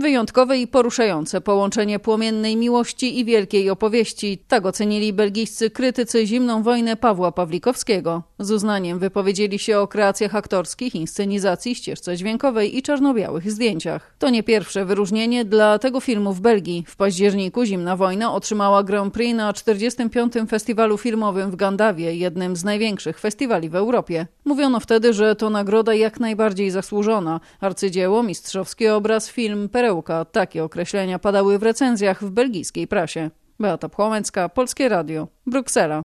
Wyjątkowe i poruszające połączenie płomiennej miłości i wielkiej opowieści. Tak ocenili belgijscy krytycy Zimną wojnę Pawła Pawlikowskiego. Z uznaniem wypowiedzieli się o kreacjach aktorskich, inscenizacji, ścieżce dźwiękowej i czarno-białych zdjęciach. To nie pierwsze wyróżnienie dla tego filmu w Belgii. W październiku Zimna wojna otrzymała Grand Prix na 45. Festiwalu Filmowym w Gandawie, jednym z największych festiwali w Europie. Mówiono wtedy, że to nagroda jak najbardziej zasłużona. Arcydzieło, mistrzowski obraz, film, perełka. Takie określenia padały w recenzjach w belgijskiej prasie. Beata Pchłomecka, Polskie Radio, Bruksela.